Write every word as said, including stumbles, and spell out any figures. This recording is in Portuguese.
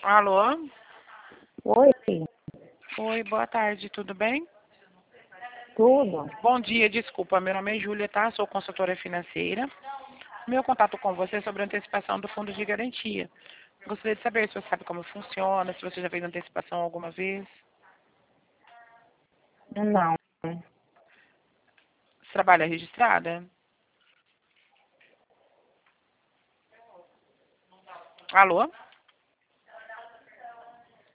Alô? Oi, Oi, boa tarde, tudo bem? tudo? Bom dia, desculpa, meu nome é Júlia, tá? Sou consultora financeira. Meu contato com você é sobre a antecipação do fundo de garantia. Gostaria de saber se você sabe como funciona, se você já fez antecipação alguma vez. Não, Você trabalha registrada? Alô?